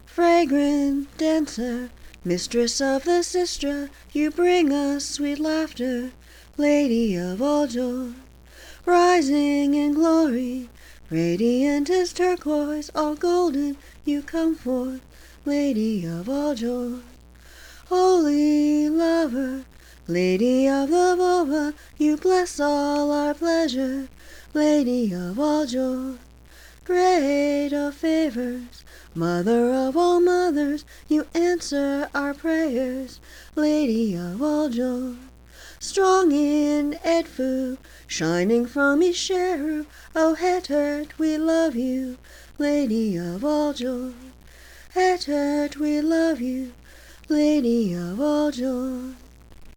Fragrant dancer, mistress of the sistra, you bring us sweet laughter, Lady of all joy. Rising in glory, radiant as turquoise, all golden you come forth, Lady of all joy. Holy lover, Lady of the vulva, you bless all our pleasure, Lady of all joy. Great of favors, Mother of all mothers, you answer our prayers, Lady of all joy. Strong in Edfu, shining from Isheru, O Hetert, we love you, Lady of all joy. Hetert, we love you, Lady of all joy.